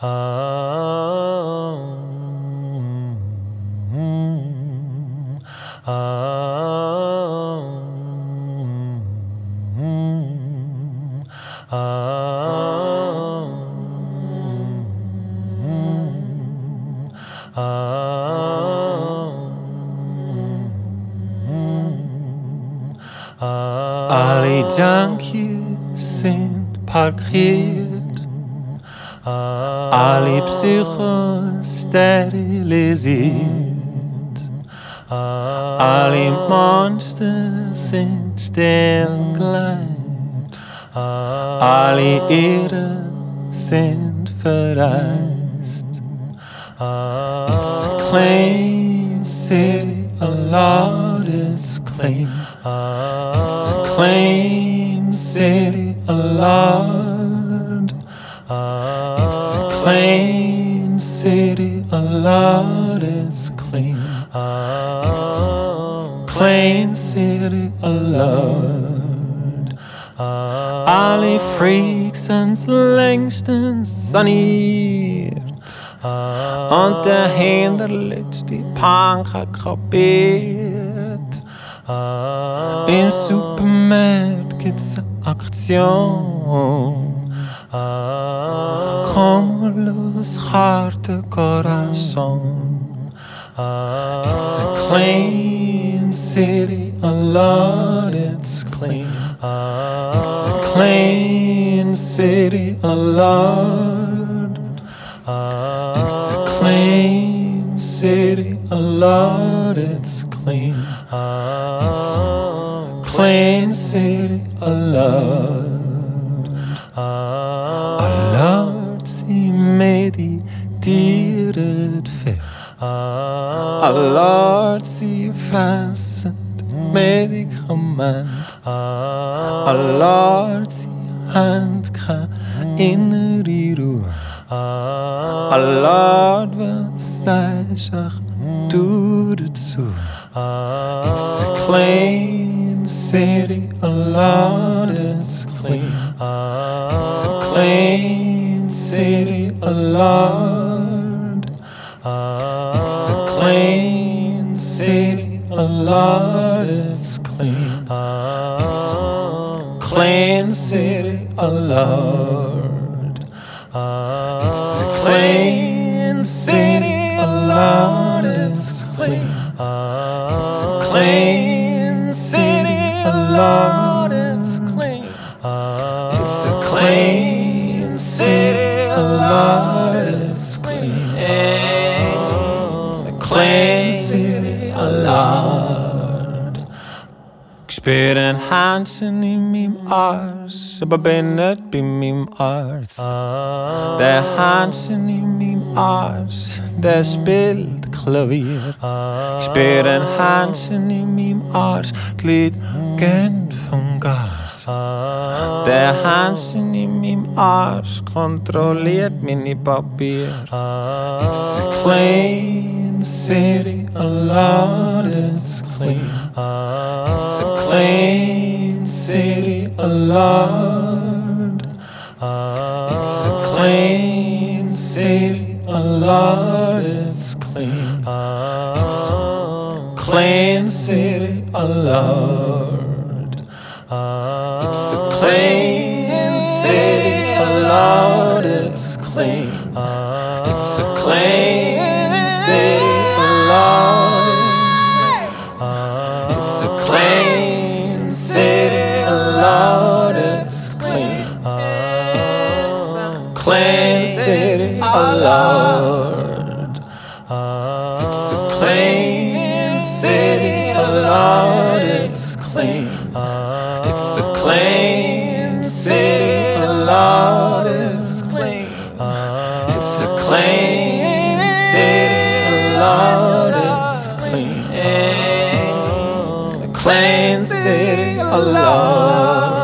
Alle junkies sind parkiert, alle Psychos sterilisiert, alle Monster sind stillgelegt, alle Irren sind verreist. It's a clean city, a lot is clean. It's a clean city, a lot. It's a clean city, a lot is clean. It's a clean city, a lot. Alle Freaks sind's längstens saniert. Und der Hinterlitz die Panker kapiert. Im Supermarkt gibt's eine Aktion. Como los harte corazón. It's a clean city, a lot it's clean. It's a clean city, a lot. It's a clean city, a lot it's clean. It's a clean city, a lot. A lot sie meditiert viel. A lot sie fressen Medikament. A lot sie haben keine innere Ruhe. A lot was sagst ach du dazu. It's a clean city, a lot it's clean. It's a clean city, a lot. It's a clean city, a lot it's clean. It's a clean city, a lot. It's a clean city, a lot it's clean. It's a clean city, a lot it's clean. It's a clean city, a lot it's clean. It's a clean city, a lot. Ich spür ein Handchen in meinem Arsch, aber bin nicht bei meinem Arzt. Der Handchen in meinem Arsch, der spielt Klavier. Ich spür ein Handchen in meinem Arsch, die Lied gehen vom Gas. Der Handchen in meinem Arsch kontrolliert meine Papier. It's a clean city, a lot it's clean. It's a clean city, a lot. It's a clean city, a lot it's clean. It's a clean city, a lot. It's a clean city, a lot it's clean. It's a clean city, a lot it's a clean city, a lot it's clean. It's a clean city, a lot. It's a clean city, a lot it's clean. It's a clean city, a lot it's clean. It's a clean city, a lot it's clean. It's a clean city, a lot.